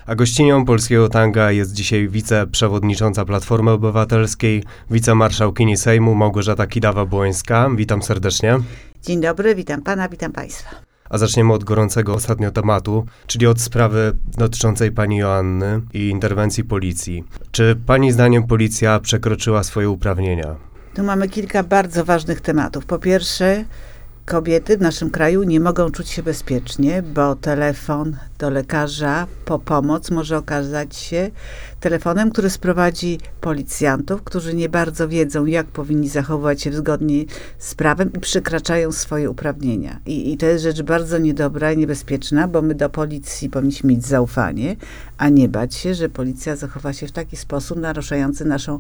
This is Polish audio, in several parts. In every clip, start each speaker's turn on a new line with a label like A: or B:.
A: A gościnią Polskiego Tanga jest dzisiaj wiceprzewodnicząca Platformy Obywatelskiej, wicemarszałkini Sejmu Małgorzata Kidawa-Błońska. Witam serdecznie.
B: Dzień dobry, witam pana, witam państwa.
A: A zaczniemy od gorącego ostatnio tematu, czyli od sprawy dotyczącej pani Joanny i interwencji policji. Czy pani zdaniem policja przekroczyła swoje uprawnienia?
B: Tu mamy kilka bardzo ważnych tematów. Po pierwsze, kobiety w naszym kraju nie mogą czuć się bezpiecznie, bo telefon do lekarza po pomoc może okazać się telefonem, który sprowadzi policjantów, którzy nie bardzo wiedzą, jak powinni zachowywać się zgodnie z prawem i przekraczają swoje uprawnienia. I to jest rzecz bardzo niedobra i niebezpieczna, bo my do policji powinniśmy mieć zaufanie, a nie bać się, że policja zachowa się w taki sposób naruszający naszą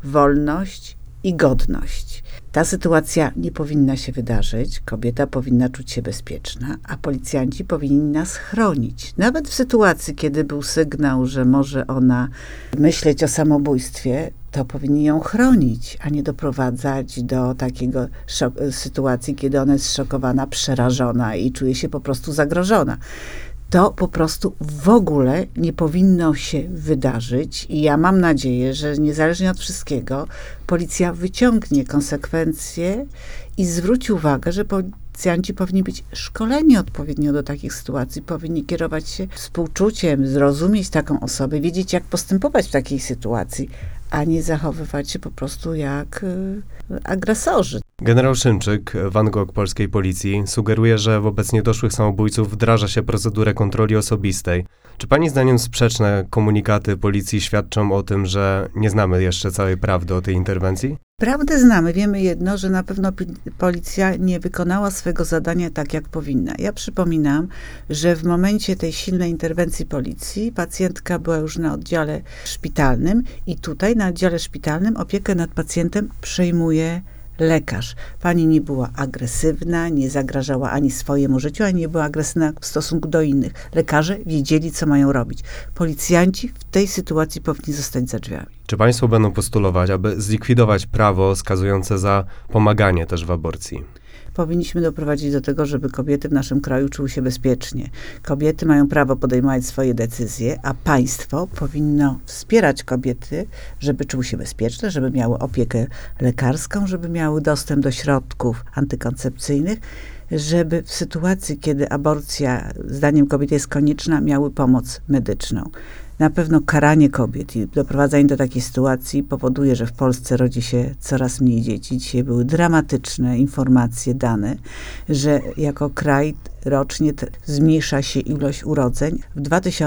B: wolność i godność. Ta sytuacja nie powinna się wydarzyć. Kobieta powinna czuć się bezpieczna, a policjanci powinni nas chronić. Nawet w sytuacji, kiedy był sygnał, że może ona myśleć o samobójstwie, to powinni ją chronić, a nie doprowadzać do takiego sytuacji, kiedy ona jest zszokowana, przerażona i czuje się po prostu zagrożona. To po prostu w ogóle nie powinno się wydarzyć i ja mam nadzieję, że niezależnie od wszystkiego policja wyciągnie konsekwencje i zwróci uwagę, że policjanci powinni być szkoleni odpowiednio do takich sytuacji, powinni kierować się współczuciem, zrozumieć taką osobę, wiedzieć, jak postępować w takiej sytuacji, a nie zachowywać się po prostu jak agresorzy.
A: Generał Szymczyk, Van Gogh polskiej policji, sugeruje, że wobec niedoszłych samobójców wdraża się procedurę kontroli osobistej. Czy pani zdaniem sprzeczne komunikaty policji świadczą o tym, że nie znamy jeszcze całej prawdy o tej interwencji?
B: Prawdę znamy. Wiemy jedno, że na pewno policja nie wykonała swojego zadania tak, jak powinna. Ja przypominam, że w momencie tej silnej interwencji policji pacjentka była już na oddziale szpitalnym i tutaj na oddziale szpitalnym opiekę nad pacjentem przejmuje lekarz. Pani nie była agresywna, nie zagrażała ani swojemu życiu, ani nie była agresywna w stosunku do innych. Lekarze wiedzieli, co mają robić. Policjanci w tej sytuacji powinni zostać za drzwiami.
A: Czy państwo będą postulować, aby zlikwidować prawo skazujące za pomaganie też w aborcji?
B: Powinniśmy doprowadzić do tego, żeby kobiety w naszym kraju czuły się bezpiecznie. Kobiety mają prawo podejmować swoje decyzje, a państwo powinno wspierać kobiety, żeby czuły się bezpieczne, żeby miały opiekę lekarską, żeby miały dostęp do środków antykoncepcyjnych, żeby w sytuacji, kiedy aborcja zdaniem kobiety jest konieczna, miały pomoc medyczną. Na pewno karanie kobiet i doprowadzanie do takiej sytuacji powoduje, że w Polsce rodzi się coraz mniej dzieci. Dzisiaj były dramatyczne informacje, dane, że jako kraj rocznie zmniejsza się ilość urodzeń. W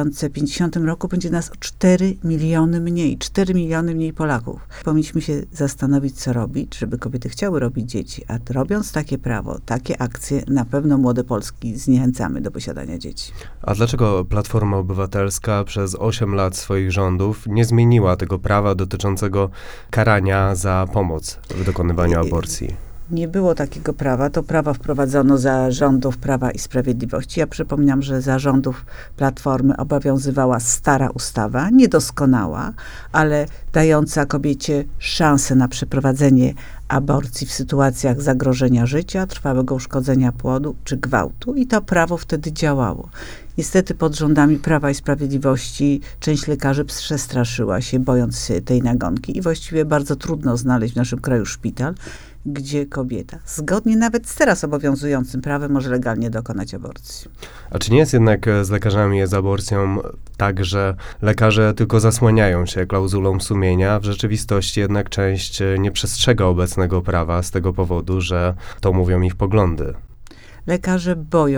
B: 2050 roku będzie nas o 4 miliony mniej. 4 miliony mniej Polaków. Powinniśmy się zastanowić, co robić, żeby kobiety chciały robić dzieci. A robiąc takie prawo, takie akcje, na pewno młode Polski zniechęcamy do posiadania dzieci.
A: A dlaczego Platforma Obywatelska przez 8 lat swoich rządów nie zmieniła tego prawa dotyczącego karania za pomoc w dokonywaniu aborcji?
B: Nie było takiego prawa. To prawo wprowadzono za rządów Prawa i Sprawiedliwości. Ja przypominam, że za rządów Platformy obowiązywała stara ustawa, niedoskonała, ale dająca kobiecie szansę na przeprowadzenie aborcji w sytuacjach zagrożenia życia, trwałego uszkodzenia płodu czy gwałtu. I to prawo wtedy działało. Niestety pod rządami Prawa i Sprawiedliwości część lekarzy przestraszyła się, bojąc się tej nagonki. I właściwie bardzo trudno znaleźć w naszym kraju szpital, gdzie kobieta, zgodnie nawet z teraz obowiązującym prawem, może legalnie dokonać aborcji.
A: A czy nie jest jednak z lekarzami z aborcją tak, że lekarze tylko zasłaniają się klauzulą sumienia? W rzeczywistości jednak część nie przestrzega obecnego prawa z tego powodu, że to mówią ich poglądy.
B: Lekarze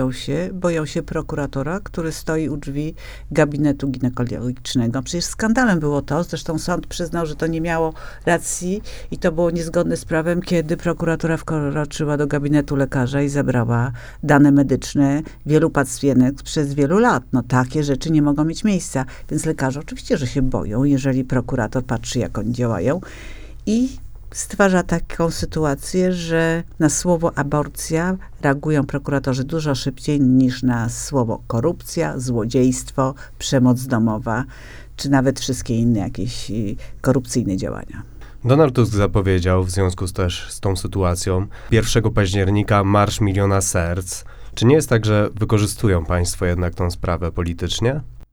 B: boją się prokuratora, który stoi u drzwi gabinetu ginekologicznego. Przecież skandalem było to, zresztą sąd przyznał, że to nie miało racji i to było niezgodne z prawem, kiedy prokuratura wkroczyła do gabinetu lekarza i zabrała dane medyczne wielu pacjentek przez wielu lat. No takie rzeczy nie mogą mieć miejsca. Więc lekarze oczywiście, że się boją, jeżeli prokurator patrzy, jak oni działają i stwarza taką sytuację, że na słowo aborcja reagują prokuratorzy dużo szybciej niż na słowo korupcja, złodziejstwo, przemoc domowa, czy nawet wszystkie inne jakieś korupcyjne działania.
A: Donald Tusk zapowiedział w związku też z tą sytuacją 1 października Marsz Miliona Serc. Czy nie jest tak, że wykorzystują państwo jednak tą sprawę politycznie?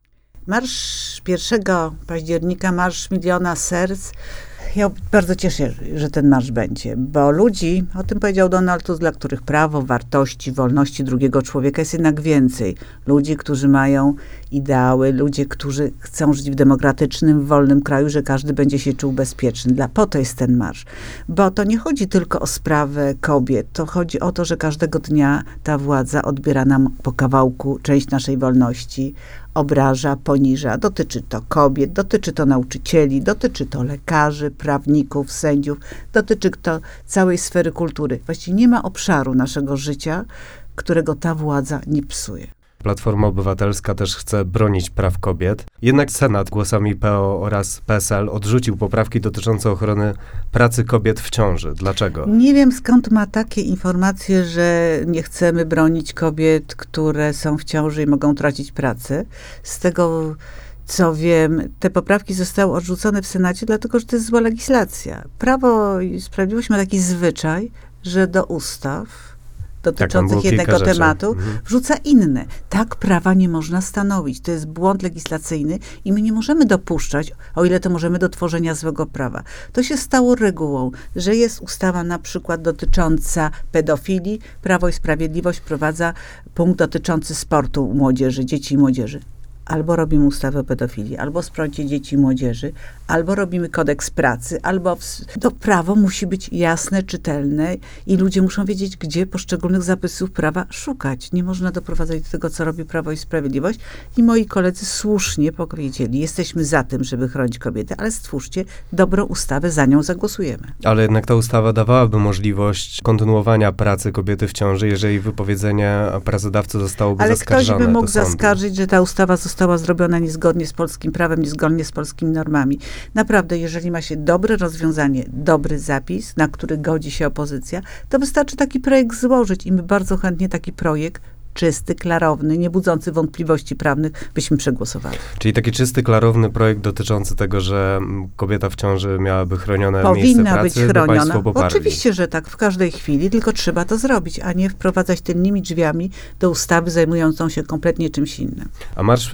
B: Marsz 1 października, Marsz Miliona Serc. Ja bardzo cieszę się, że ten marsz będzie, bo ludzi, o tym powiedział Donald Tusk, dla których prawo, wartości, wolności drugiego człowieka jest jednak więcej. Ludzi, którzy mają ideały, ludzie, którzy chcą żyć w demokratycznym, wolnym kraju, że każdy będzie się czuł bezpieczny. Po to jest ten marsz. Bo to nie chodzi tylko o sprawę kobiet, to chodzi o to, że każdego dnia ta władza odbiera nam po kawałku część naszej wolności, obraża, poniża. Dotyczy to kobiet, dotyczy to nauczycieli, dotyczy to lekarzy, prawników, sędziów, dotyczy to całej sfery kultury. Właściwie nie ma obszaru naszego życia, którego ta władza nie psuje.
A: Platforma Obywatelska też chce bronić praw kobiet. Jednak Senat głosami PO oraz PSL odrzucił poprawki dotyczące ochrony pracy kobiet w ciąży. Dlaczego?
B: Nie wiem, skąd ma takie informacje, że nie chcemy bronić kobiet, które są w ciąży i mogą tracić pracę. Z tego, co wiem, te poprawki zostały odrzucone w Senacie, dlatego że to jest zła legislacja. Prawo i Sprawiedliwość ma taki zwyczaj, że do ustaw dotyczących jednego tematu, wrzuca inne. Tak prawa nie można stanowić. To jest błąd legislacyjny i my nie możemy dopuszczać, o ile to możemy, do tworzenia złego prawa. To się stało regułą, że jest ustawa na przykład dotycząca pedofilii. Prawo i Sprawiedliwość wprowadza punkt dotyczący sportu młodzieży, dzieci i młodzieży. Albo robimy ustawę o pedofilii, albo o sporcie dzieci i młodzieży, albo robimy kodeks pracy, albo to prawo musi być jasne, czytelne i ludzie muszą wiedzieć, gdzie poszczególnych zapisów prawa szukać. Nie można doprowadzać do tego, co robi Prawo i Sprawiedliwość. I moi koledzy słusznie powiedzieli, jesteśmy za tym, żeby chronić kobiety, ale stwórzcie dobrą ustawę, za nią zagłosujemy.
A: Ale jednak ta ustawa dawałaby możliwość kontynuowania pracy kobiety w ciąży, jeżeli wypowiedzenie pracodawcy zostałoby zaskarżone.
B: Ale ktoś by mógł zaskarżyć, że ta ustawa została zrobiona niezgodnie z polskim prawem, niezgodnie z polskimi normami. Naprawdę, jeżeli ma się dobre rozwiązanie, dobry zapis, na który godzi się opozycja, to wystarczy taki projekt złożyć i my bardzo chętnie taki projekt czysty, klarowny, nie budzący wątpliwości prawnych, byśmy przegłosowali.
A: Czyli taki czysty, klarowny projekt dotyczący tego, że kobieta w ciąży miałaby chronione miejsce
B: powinna
A: pracy,
B: być chroniona.
A: państwo poparli.
B: Oczywiście, że tak, w każdej chwili, tylko trzeba to zrobić, a nie wprowadzać tylnymi drzwiami do ustawy zajmującą się kompletnie czymś innym.
A: A marsz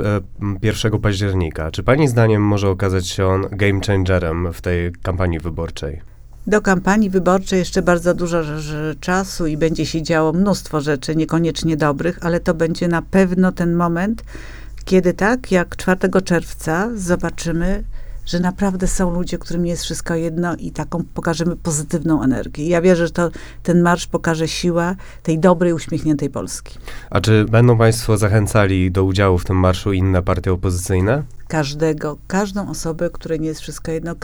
A: 1 października, czy pani zdaniem może okazać się on game changerem w tej kampanii wyborczej?
B: Do kampanii wyborczej jeszcze bardzo dużo czasu i będzie się działo mnóstwo rzeczy, niekoniecznie dobrych, ale to będzie na pewno ten moment, kiedy tak, jak 4 czerwca zobaczymy, że naprawdę są ludzie, którym jest wszystko jedno i taką pokażemy pozytywną energię. Ja wierzę, że ten marsz pokaże siłę tej dobrej, uśmiechniętej Polski.
A: A czy będą państwo zachęcali do udziału w tym marszu inne partie opozycyjne?
B: Każdą osobę, której nie jest wszystko jedno,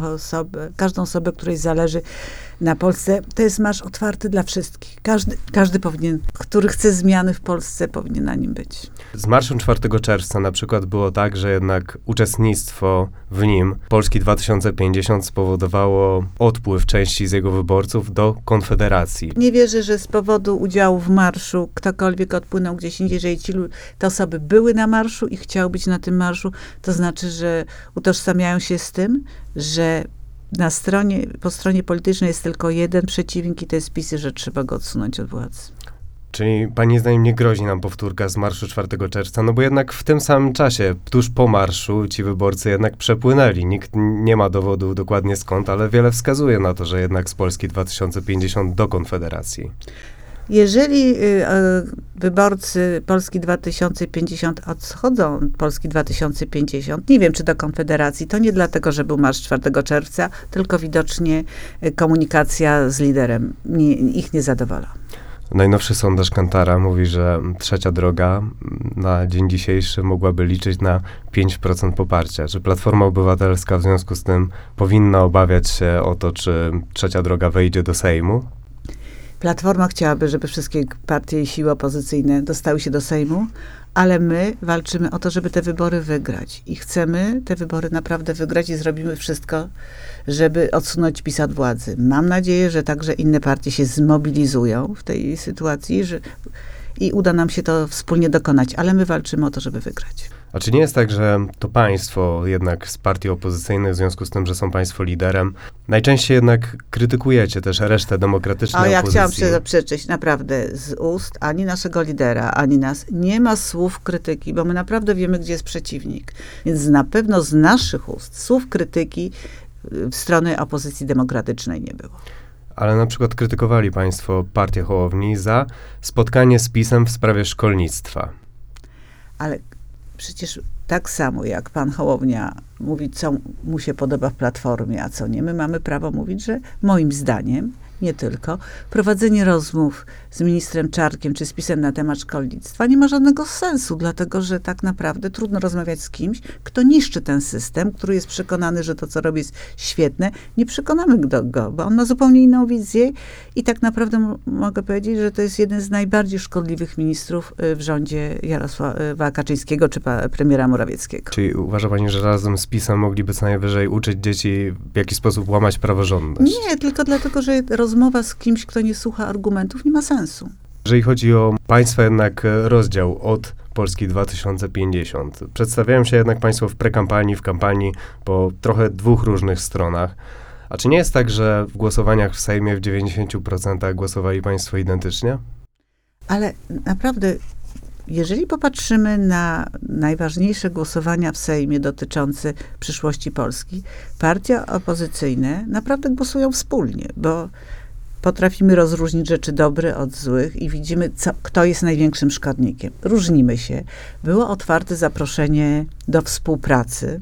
B: każdą osobę, której zależy na Polsce. To jest marsz otwarty dla wszystkich. Każdy powinien, który chce zmiany w Polsce, powinien na nim być.
A: Z marszem 4 czerwca na przykład było tak, że jednak uczestnictwo w nim Polski 2050 spowodowało odpływ części z jego wyborców do Konfederacji.
B: Nie wierzę, że z powodu udziału w marszu ktokolwiek odpłynął gdzieś indziej. Jeżeli te osoby były na marszu i chciały być na tym marszu, to znaczy, że utożsamiają się z tym, że po stronie politycznej jest tylko jeden przeciwnik i to jest PiS, że trzeba go odsunąć od władzy.
A: Czyli pani zdaniem nie grozi nam powtórka z marszu 4 czerwca, no bo jednak w tym samym czasie, tuż po marszu, ci wyborcy jednak przepłynęli. Nikt nie ma dowodu dokładnie skąd, ale wiele wskazuje na to, że jednak z Polski 2050 do Konfederacji.
B: Jeżeli wyborcy Polski 2050 odchodzą od Polski 2050, nie wiem, czy do Konfederacji, to nie dlatego, że był marsz 4 czerwca, tylko widocznie komunikacja z liderem ich nie zadowala.
A: Najnowszy sondaż Kantara mówi, że Trzecia Droga na dzień dzisiejszy mogłaby liczyć na 5% poparcia. Czy Platforma Obywatelska w związku z tym powinna obawiać się o to, czy Trzecia Droga wejdzie do Sejmu?
B: Platforma chciałaby, żeby wszystkie partie i siły opozycyjne dostały się do Sejmu, ale my walczymy o to, żeby te wybory wygrać. I chcemy te wybory naprawdę wygrać i zrobimy wszystko, żeby odsunąć PiS od władzy. Mam nadzieję, że także inne partie się zmobilizują w tej sytuacji i uda nam się to wspólnie dokonać, ale my walczymy o to, żeby wygrać.
A: A czy nie jest tak, że to państwo jednak z partii opozycyjnych, w związku z tym, że są państwo liderem, najczęściej jednak krytykujecie też resztę demokratycznej
B: Ja
A: opozycji?
B: chciałam zaprzeczyć, naprawdę z ust ani naszego lidera, ani nas nie ma słów krytyki, bo my naprawdę wiemy, gdzie jest przeciwnik. Więc na pewno z naszych ust słów krytyki w stronę opozycji demokratycznej nie było.
A: Ale na przykład krytykowali państwo partię Hołowni za spotkanie z PiS-em w sprawie szkolnictwa.
B: Ale przecież tak samo jak pan Hołownia mówi, co mu się podoba w Platformie, a co nie, my mamy prawo mówić, że moim zdaniem, nie tylko, prowadzenie rozmów z ministrem Czarnkiem czy z PiS-em na temat szkolnictwa nie ma żadnego sensu, dlatego że tak naprawdę trudno rozmawiać z kimś, kto niszczy ten system, który jest przekonany, że to, co robi, jest świetne. Nie przekonamy go, bo on ma zupełnie inną wizję i tak naprawdę mogę powiedzieć, że to jest jeden z najbardziej szkodliwych ministrów w rządzie Jarosława Kaczyńskiego czy premiera Morawieckiego.
A: Czyli uważa pani, że razem z PiS-em mogliby co najwyżej uczyć dzieci, w jaki sposób łamać praworządność?
B: Nie, tylko dlatego, że rozmowa z kimś, kto nie słucha argumentów, nie ma sensu.
A: Jeżeli chodzi o państwa jednak rozdział od Polski 2050, przedstawiają się jednak państwo w prekampanii, w kampanii po trochę dwóch różnych stronach. A czy nie jest tak, że w głosowaniach w Sejmie w 90% głosowali państwo identycznie?
B: Ale naprawdę, jeżeli popatrzymy na najważniejsze głosowania w Sejmie dotyczące przyszłości Polski, partie opozycyjne naprawdę głosują wspólnie, bo potrafimy rozróżnić rzeczy dobre od złych i widzimy, kto jest największym szkodnikiem. Różnimy się. Było otwarte zaproszenie do współpracy.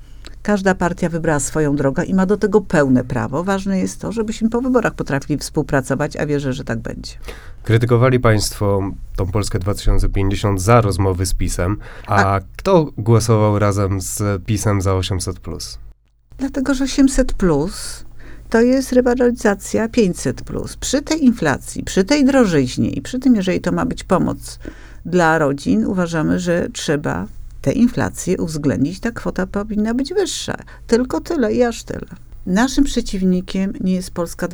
B: Każda partia wybrała swoją drogę i ma do tego pełne prawo. Ważne jest to, żebyśmy po wyborach potrafili współpracować, a wierzę, że tak będzie.
A: Krytykowali państwo tą Polskę 2050 za rozmowy z PiS-em, a kto głosował razem z PiS-em za 800+?
B: Dlatego, że 800+ to jest rywalizacja 500+. Przy tej inflacji, przy tej drożyźnie i przy tym, jeżeli to ma być pomoc dla rodzin, uważamy, że trzeba tę inflację uwzględnić. Ta kwota powinna być wyższa. Tylko tyle i aż tyle. Naszym przeciwnikiem nie jest Polska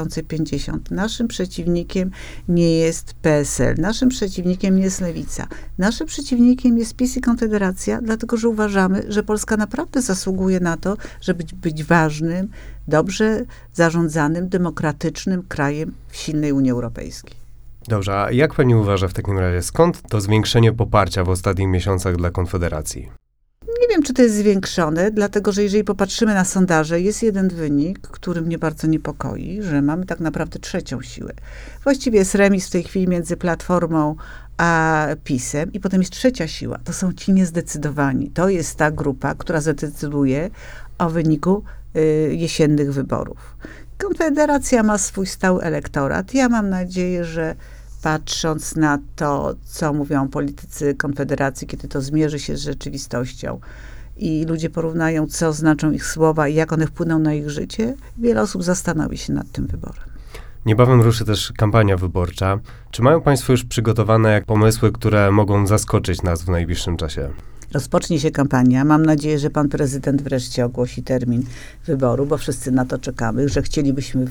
B: 2050. Naszym przeciwnikiem nie jest PSL. Naszym przeciwnikiem nie jest Lewica. Naszym przeciwnikiem jest PiS i Konfederacja, dlatego że uważamy, że Polska naprawdę zasługuje na to, żeby być ważnym, dobrze zarządzanym, demokratycznym krajem w silnej Unii Europejskiej.
A: Dobrze, a jak pani uważa w takim razie, skąd to zwiększenie poparcia w ostatnich miesiącach dla Konfederacji?
B: Nie wiem, czy to jest zwiększone, dlatego że jeżeli popatrzymy na sondaże, jest jeden wynik, który mnie bardzo niepokoi, że mamy tak naprawdę trzecią siłę. Właściwie jest remis w tej chwili między Platformą a PiS-em i potem jest trzecia siła. To są ci niezdecydowani. To jest ta grupa, która zadecyduje o wyniku jesiennych wyborów. Konfederacja ma swój stały elektorat. Ja mam nadzieję, że patrząc na to, co mówią politycy Konfederacji, kiedy to zmierzy się z rzeczywistością i ludzie porównają, co znaczą ich słowa i jak one wpłyną na ich życie, wiele osób zastanowi się nad tym wyborem.
A: Niebawem ruszy też kampania wyborcza. Czy mają państwo już przygotowane pomysły, które mogą zaskoczyć nas w najbliższym czasie?
B: Rozpocznie się kampania. Mam nadzieję, że pan prezydent wreszcie ogłosi termin wyboru, bo wszyscy na to czekamy, że chcielibyśmy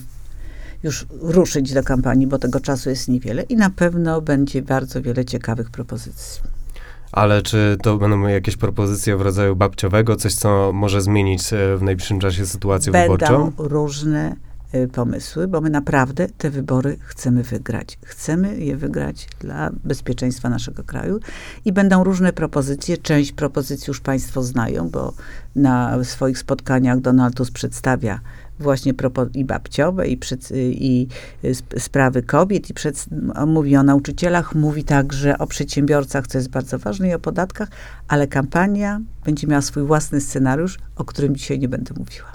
B: już ruszyć do kampanii, bo tego czasu jest niewiele i na pewno będzie bardzo wiele ciekawych propozycji.
A: Ale czy to będą jakieś propozycje w rodzaju babciowego, coś, co może zmienić w najbliższym czasie sytuację wyborczą?
B: Będą różne pomysły, bo my naprawdę te wybory chcemy wygrać. Chcemy je wygrać dla bezpieczeństwa naszego kraju i będą różne propozycje. Część propozycji już państwo znają, bo na swoich spotkaniach Donald Tusk przedstawia właśnie i babciowe, i sprawy kobiet, mówi o nauczycielach, mówi także o przedsiębiorcach, co jest bardzo ważne, i o podatkach, ale kampania będzie miała swój własny scenariusz, o którym dzisiaj nie będę mówiła.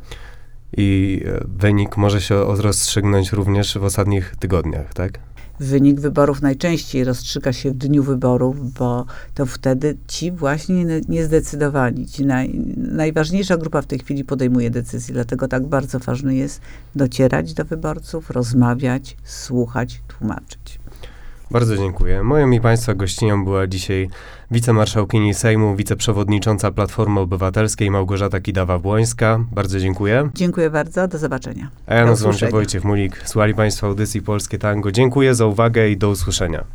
A: I wynik może się rozstrzygnąć również w ostatnich tygodniach, tak?
B: Wynik wyborów najczęściej rozstrzyga się w dniu wyborów, bo to wtedy ci właśnie niezdecydowani, najważniejsza grupa w tej chwili podejmuje decyzje, dlatego tak bardzo ważne jest docierać do wyborców, rozmawiać, słuchać, tłumaczyć.
A: Bardzo dziękuję. Moją i państwa gościnią była dzisiaj wicemarszałkini Sejmu, wiceprzewodnicząca Platformy Obywatelskiej Małgorzata Kidawa-Błońska. Bardzo dziękuję.
B: Dziękuję bardzo, do zobaczenia.
A: A ja nazywam się Wojciech Mulik. Słuchali państwo audycji Polskie Tango. Dziękuję za uwagę i do usłyszenia.